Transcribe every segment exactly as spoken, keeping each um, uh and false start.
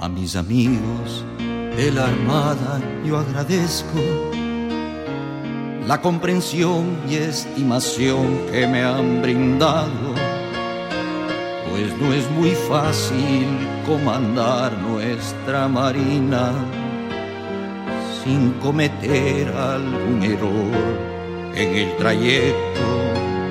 A mis amigos de la Armada yo agradezco la comprensión y estimación que me han brindado, pues no es muy fácil comandar nuestra marina sin cometer algún error en el trayecto.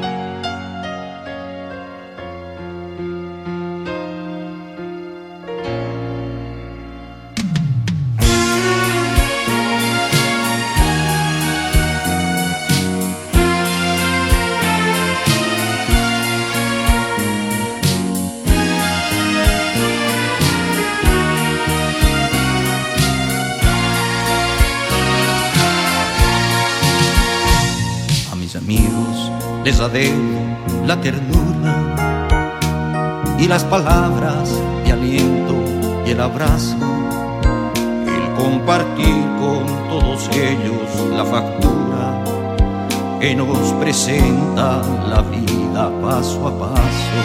Amigos, les adeudo la ternura y las palabras de aliento y el abrazo, el compartir con todos ellos la factura que nos presenta la vida paso a paso.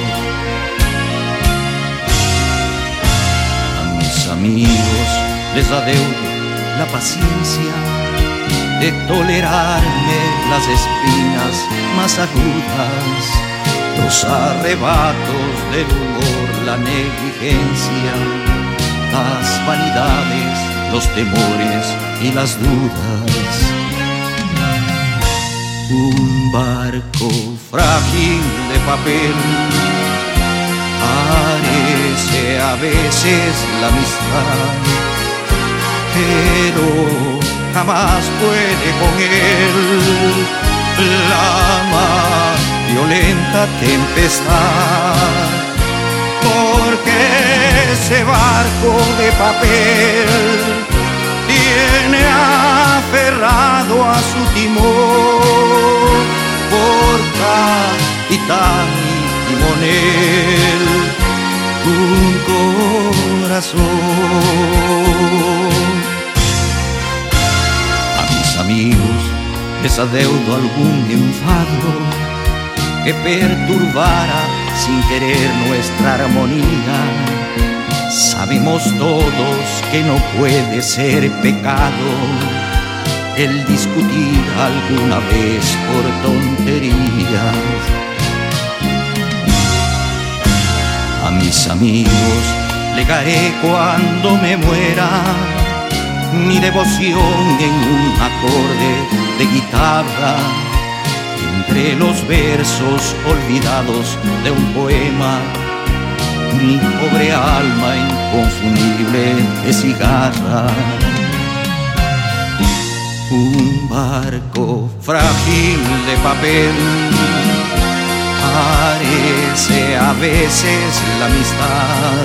A mis amigos les adeudo la paciencia de tolerarme las espinas más agudas, los arrebatos del humor, la negligencia, las vanidades, los temores y las dudas. Un barco frágil de papel parece a veces la amistad, pero jamás puede con él la más violenta tempestad, porque ese barco de papel tiene aferrado a su timón por capitán y timonel un corazón. Amigos, les adeudo algún enfado que perturbara sin querer nuestra armonía. Sabemos todos que no puede ser pecado el discutir alguna vez por tonterías. A mis amigos legaré cuando me muera mi devoción en un acorde de guitarra, entre los versos olvidados de un poema, mi pobre alma inconfundible de cigarra. Un barco frágil de papel parece a veces la amistad,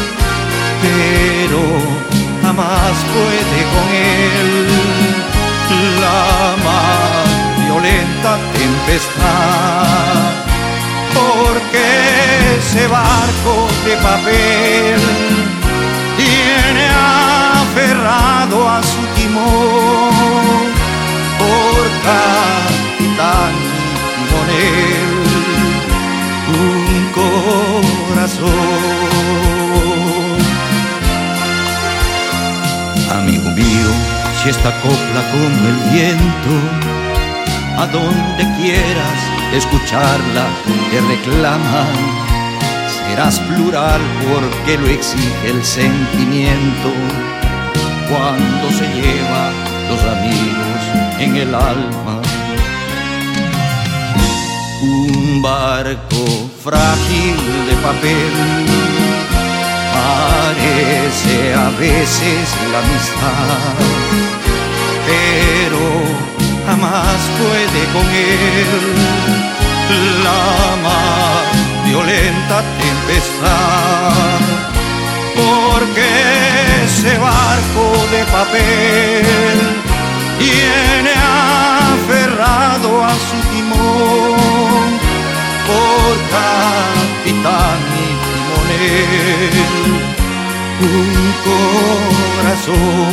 pero jamás puede con él la más violenta tempestad, porque ese barco de papel tiene aferrado a su timón por capitán y timonel un corazón. Amigo mío, si esta copla como el viento, a donde quieras escucharla te reclama, serás plural porque lo exige el sentimiento cuando se lleva los amigos en el alma. Un barco frágil de papel parece a veces la amistad, pero jamás puede con él la más violenta tempestad, porque ese barco de papel tiene aferrado a su timón por capitán y timonel un corazón.